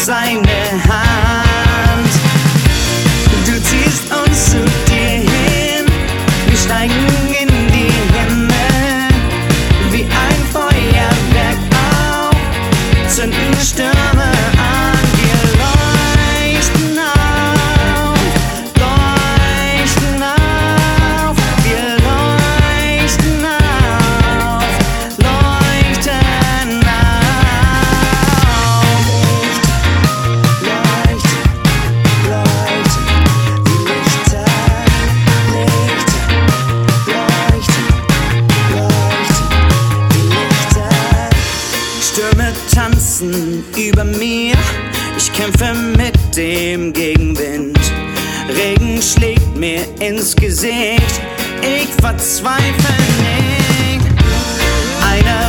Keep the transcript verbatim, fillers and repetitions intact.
seine Hand. Du ziehst uns zu dir hin, wir steigen in die Himmel, wie ein Feuerwerk auf, zünden Stürme an. Wir leuchten auf, leuchten auf, wir leuchten auf, leuchten auf. Licht, Licht, Licht, wie Lichter, Licht, Licht, Licht, wie Lichter. Stürme tanzen über mir, ich kämpfe mit dem Gegenwind. Regen schlägt mir ins Gesicht, ich verzweifle nicht. Eine